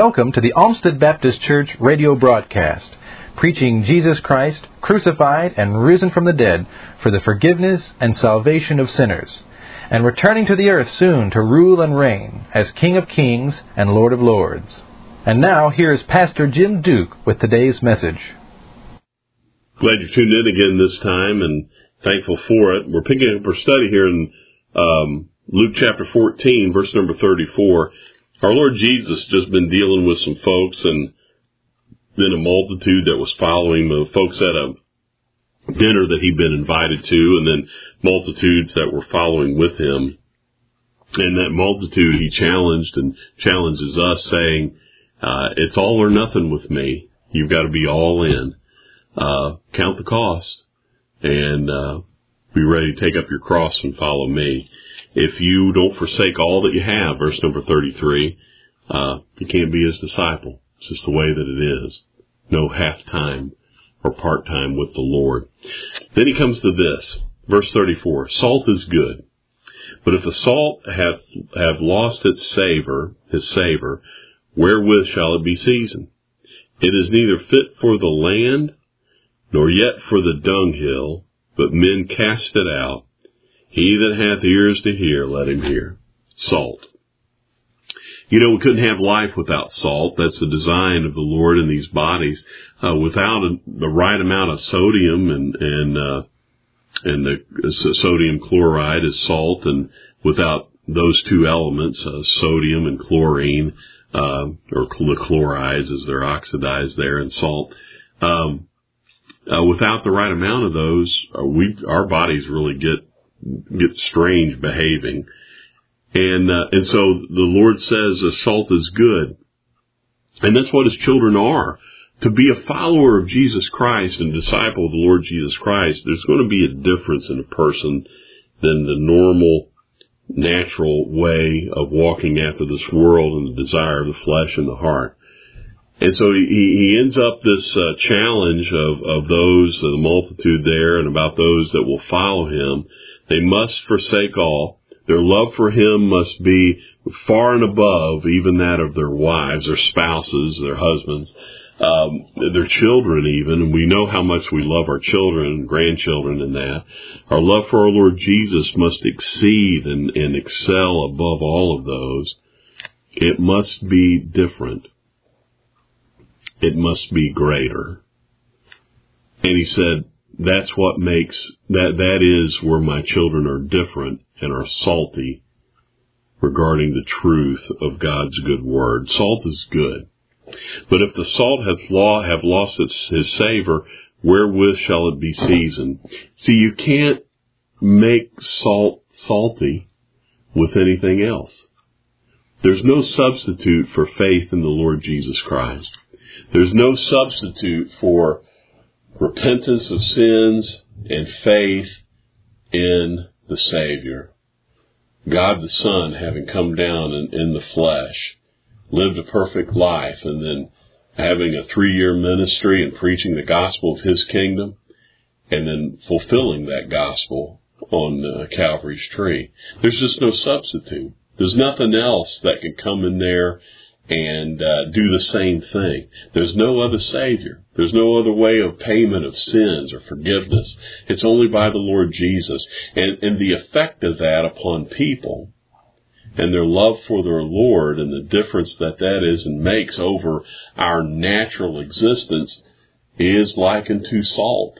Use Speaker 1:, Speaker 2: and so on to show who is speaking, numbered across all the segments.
Speaker 1: Welcome to the Olmsted Baptist Church radio broadcast, preaching Jesus Christ, crucified and risen from the dead for the forgiveness and salvation of sinners, and returning to the earth soon to rule and reign as King of Kings and Lord of Lords. And now, here is Pastor Jim Duke with today's message.
Speaker 2: Glad you tuned in again this time, and thankful for it. We're picking up our study here in Luke chapter 14, verse number 34. Our Lord Jesus just been dealing with some folks, and then a multitude that was following the folks at a dinner that he'd been invited to, and then multitudes that were following with him. And that multitude he challenged and challenges us, saying, it's all or nothing with me. You've got to be all in. Count the cost and be ready to take up your cross and follow me. If you don't forsake all that you have, verse number 33, you can't be his disciple. It's just the way that it is. No half-time or part-time with the Lord. Then he comes to this, verse 34, salt is good. But if the salt have lost its savor, wherewith shall it be seasoned? It is neither fit for the land, nor yet for the dunghill, but men cast it out. He that hath ears to hear, let him hear. Salt. You know, we couldn't have life without salt. That's the design of the Lord in these bodies. Without the right amount of sodium, and the sodium chloride is salt, and without those two elements, sodium and chlorine, or the chlorides as they're oxidized there in salt, without the right amount of those, our bodies really get strange behaving. And so the Lord says salt is good. And that's what his children are. To be a follower of Jesus Christ and disciple of the Lord Jesus Christ, there's going to be a difference in a person than the normal, natural way of walking after this world and the desire of the flesh and the heart. And so he ends up this challenge of those, the multitude there, and about those that will follow him. They must forsake all. Their love for him must be far and above even that of their wives, their spouses, their husbands, their children even. And we know how much we love our children and grandchildren in that. Our love for our Lord Jesus must exceed and excel above all of those. It must be different. It must be greater. And he said, that's what makes, that is where my children are different and are salty regarding the truth of God's good word. Salt is good. But if the salt have lost his savor, wherewith shall it be seasoned? See, you can't make salt salty with anything else. There's no substitute for faith in the Lord Jesus Christ. There's no substitute for repentance of sins and faith in the Savior. God the Son, having come down in the flesh, lived a perfect life, and then having a 3-year ministry and preaching the gospel of his kingdom, and then fulfilling that gospel on Calvary's tree. There's just no substitute. There's nothing else that can come in there and do the same thing. There's no other Savior. There's no other way of payment of sins or forgiveness. It's only by the Lord Jesus. And the effect of that upon people and their love for their Lord and the difference that is and makes over our natural existence is likened to salt.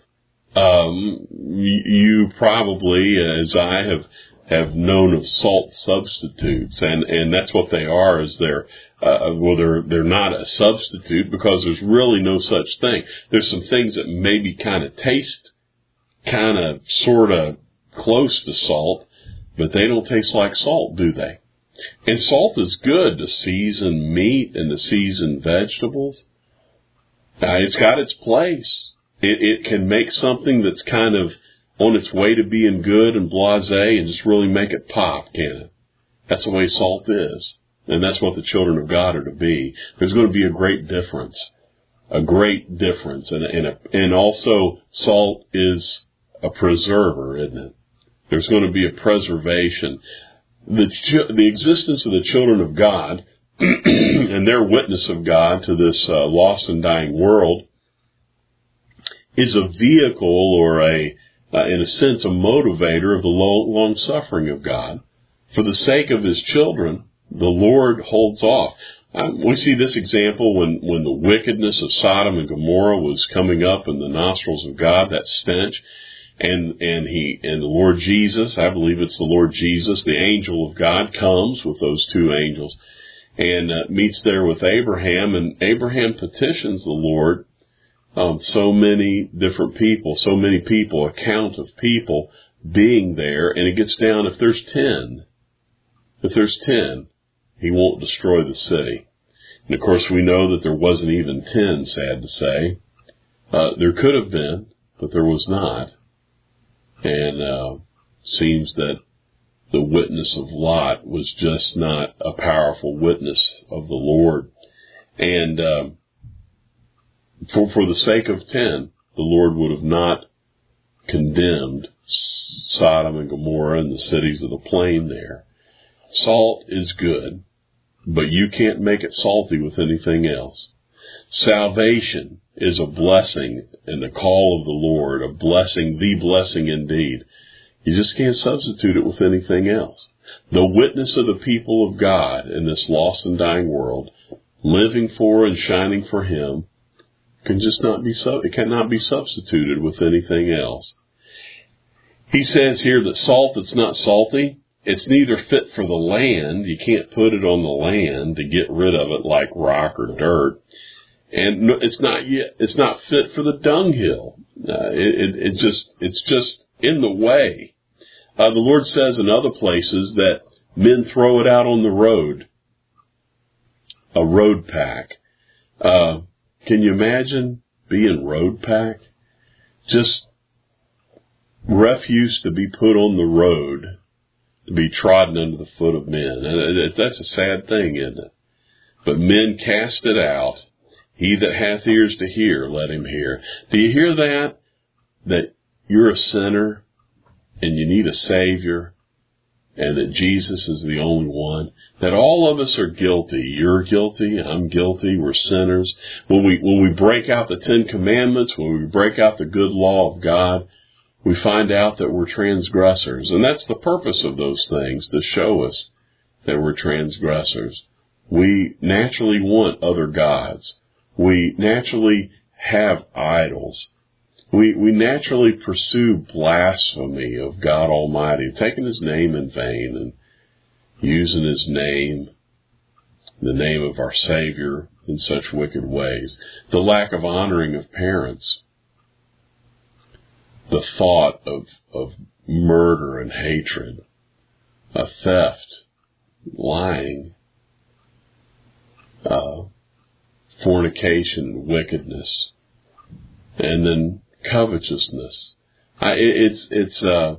Speaker 2: You probably, as I have known of salt substitutes, and that's what they are, is they're not a substitute because there's really no such thing. There's some things that maybe kind of taste sort of close to salt, but they don't taste like salt, do they? And salt is good to season meat and to season vegetables. It's got its place. It can make something that's kind of on its way to being good and blasé and just really make it pop, can it? That's the way salt is. And that's what the children of God are to be. There's going to be a great difference. And also salt is a preserver, isn't it? There's going to be a preservation. The existence of the children of God and their witness of God to this lost and dying world is a vehicle or in a sense, a motivator of the long suffering of God. For the sake of his children, the Lord holds off. We see this example when the wickedness of Sodom and Gomorrah was coming up in the nostrils of God, that stench, and the Lord Jesus, I believe it's the Lord Jesus, the angel of God, comes with those two angels and meets there with Abraham, and Abraham petitions the Lord. So many different people, a count of people being there, and it gets down, if there's 10, he won't destroy the city. And of course we know that there wasn't even 10, sad to say. There could have been, but there was not. And seems that the witness of Lot was just not a powerful witness of the Lord. And for the sake of 10, the Lord would have not condemned Sodom and Gomorrah and the cities of the plain there. Salt is good, but you can't make it salty with anything else. Salvation is a blessing and the call of the Lord, a blessing, the blessing indeed. You just can't substitute it with anything else. The witness of the people of God in this lost and dying world, living for and shining for Him, it cannot be substituted with anything else. He says here that salt that's not salty, it's neither fit for the land. You can't put it on the land to get rid of it like rock or dirt. And it's not fit for the dunghill. It's just in the way. The Lord says in other places that men throw it out on the road. A road pack. Can you imagine being road pack? Just refuse to be put on the road, to be trodden under the foot of men. And that's a sad thing, isn't it? But men cast it out. He that hath ears to hear, let him hear. Do you hear that? That you're a sinner and you need a Savior, and that Jesus is the only one. That all of us are guilty. You're guilty. I'm guilty. We're sinners. When we break out the 10 Commandments, when we break out the good law of God, we find out that we're transgressors. And that's the purpose of those things, to show us that we're transgressors. We naturally want other gods. We naturally have idols. We naturally pursue blasphemy of God Almighty, taking His name in vain and using His name, the name of our Savior, in such wicked ways. The lack of honoring of parents. The thought of murder and hatred, a theft, lying, fornication, wickedness, and then covetousness. We're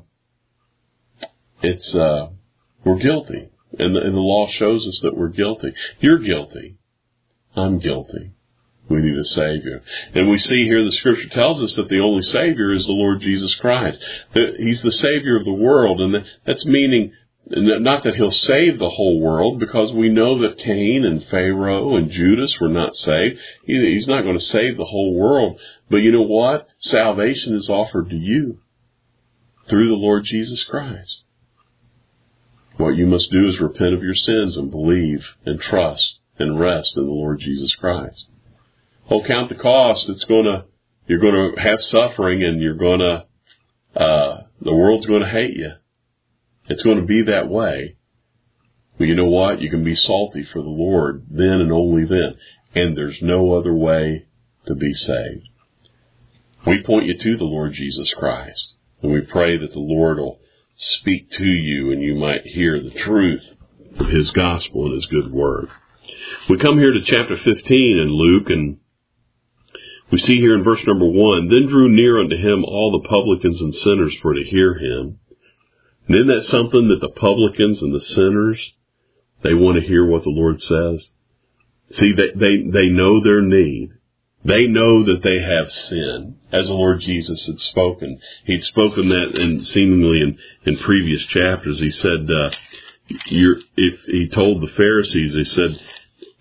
Speaker 2: guilty, and the law shows us that we're guilty. You're guilty. I'm guilty. We need a Savior. And we see here the Scripture tells us that the only Savior is the Lord Jesus Christ. He's the Savior of the world, and that's meaning not that He'll save the whole world, because we know that Cain and Pharaoh and Judas were not saved. He's not going to save the whole world. But you know what? Salvation is offered to you through the Lord Jesus Christ. What you must do is repent of your sins and believe and trust and rest in the Lord Jesus Christ. Oh, count the cost. You're going to have suffering, and the world's going to hate you. It's going to be that way. But you know what? You can be salty for the Lord then and only then. And there's no other way to be saved. We point you to the Lord Jesus Christ. And we pray that the Lord will speak to you and you might hear the truth of His gospel and His good word. We come here to chapter 15 in Luke, and we see here in verse number 1, then drew near unto Him all the publicans and sinners for to hear Him. And isn't that something, that the publicans and the sinners, they want to hear what the Lord says? See, they know their need. They know that they have sin, as the Lord Jesus had spoken. He'd spoken that seemingly in previous chapters. He said, he told the Pharisees, he said,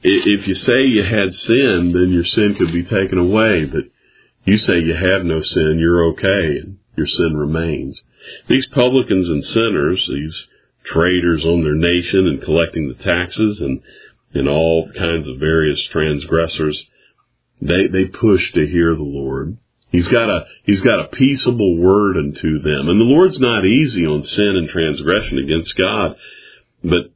Speaker 2: if you say you had sin, then your sin could be taken away. But you say you have no sin, you're okay, and your sin remains. These publicans and sinners, these traitors on their nation and collecting the taxes and all kinds of various transgressors, they push to hear the Lord. He's got a peaceable word unto them. And the Lord's not easy on sin and transgression against God, but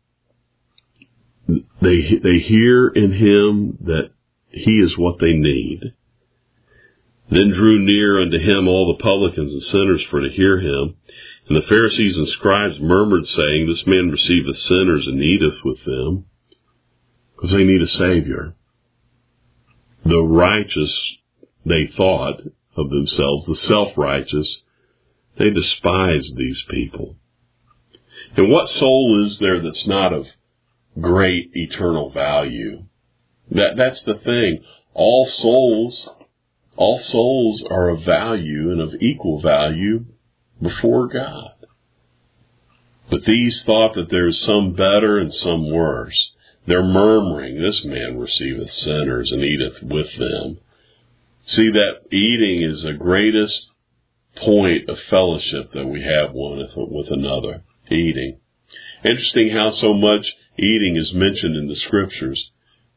Speaker 2: they hear in him that he is what they need. Then drew near unto him all the publicans and sinners for to hear him. And the Pharisees and scribes murmured, saying, This man receiveth sinners and eateth with them. Because they need a Savior. The righteous, they thought of themselves, the self-righteous, they despised these people. And what soul is there that's not of great eternal value? That's the thing. All souls are of value and of equal value before God. But these thought that there's some better and some worse. They're murmuring, This man receiveth sinners and eateth with them. See, that eating is the greatest point of fellowship that we have one with another. Eating. Interesting how so much eating is mentioned in the Scriptures.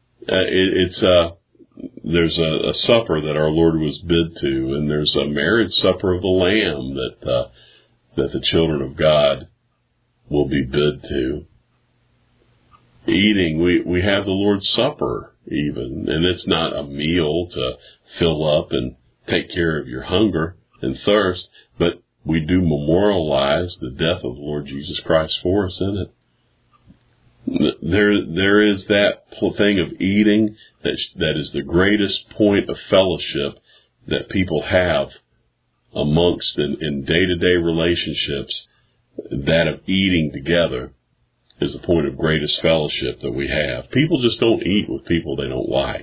Speaker 2: There's a supper that our Lord was bid to, and there's a marriage supper of the Lamb that the children of God will be bid to. Eating, we have the Lord's Supper even, and it's not a meal to fill up and take care of your hunger and thirst, but we do memorialize the death of the Lord Jesus Christ for us in it. There is that thing of eating that is the greatest point of fellowship that people have amongst in day-to-day relationships. That of eating together is the point of greatest fellowship that we have. People just don't eat with people they don't like.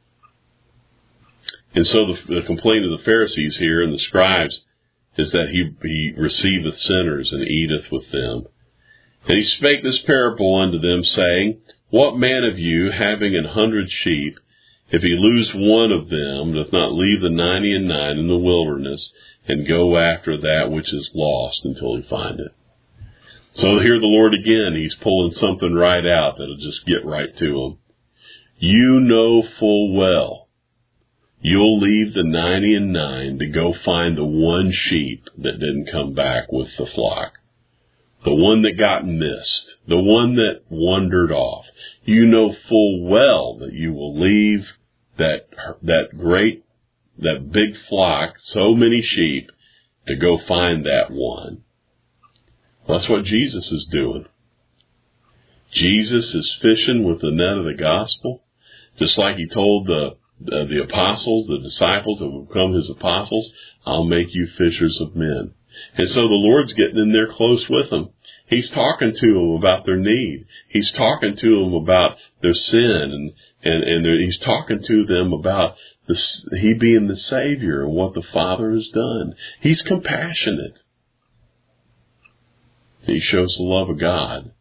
Speaker 2: And so the complaint of the Pharisees here and the scribes is that he receiveth sinners and eateth with them. And he spake this parable unto them, saying, What man of you, having 100 sheep, if he lose one of them, doth not leave the 99 in the wilderness, and go after that which is lost until he find it? So here the Lord again, he's pulling something right out that'll just get right to him. You know full well you'll leave the 99 to go find the one sheep that didn't come back with the flock. The one that got missed. The one that wandered off. You know full well that you will leave that big flock, so many sheep, to go find that one. That's what Jesus is doing. Jesus is fishing with the net of the gospel, just like he told the apostles, the disciples that would become his apostles, I'll make you fishers of men. And so the Lord's getting in there close with them. He's talking to them about their need. He's talking to them about their sin, and he's talking to them about he being the Savior and what the Father has done. He's compassionate. He shows the love of God,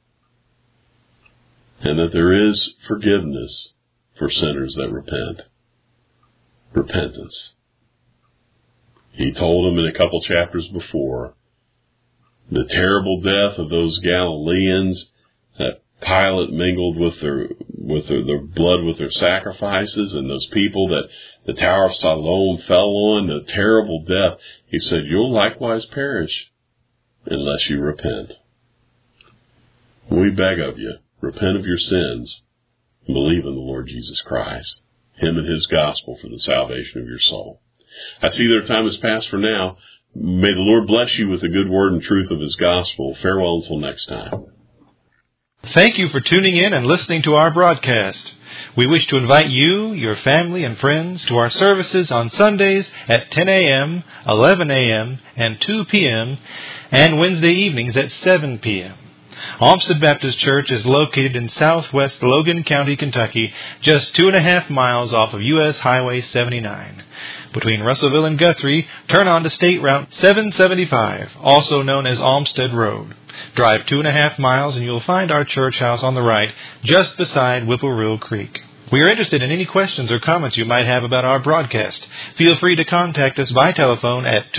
Speaker 2: and that there is forgiveness for sinners that repent. Repentance. He told them in a couple chapters before, the terrible death of those Galileans, that Pilate mingled with their blood with their sacrifices, and those people that the Tower of Siloam fell on, the terrible death. He said, you'll likewise perish unless you repent. We beg of you, repent of your sins and believe in the Lord Jesus Christ, him and his gospel for the salvation of your soul. I see their time has passed for now. May the Lord bless you with the good word and truth of his gospel. Farewell until next time.
Speaker 1: Thank you for tuning in and listening to our broadcast. We wish to invite you, your family, and friends to our services on Sundays at 10 a.m., 11 a.m., and 2 p.m., and Wednesday evenings at 7 p.m. Olmsted Baptist Church is located in southwest Logan County, Kentucky, just 2.5 miles off of U.S. Highway 79. Between Russellville and Guthrie, turn on to State Route 775, also known as Olmsted Road. Drive 2.5 miles and you'll find our church house on the right, just beside Whippoorwill Creek. We are interested in any questions or comments you might have about our broadcast. Feel free to contact us by telephone at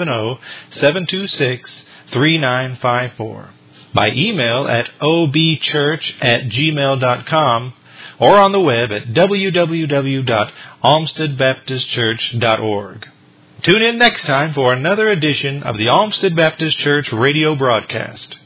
Speaker 1: 270-726-3954. By email at obchurch@gmail.com, or on the web at www.olmstedbaptistchurch.org. Tune in next time for another edition of the Olmsted Baptist Church radio broadcast.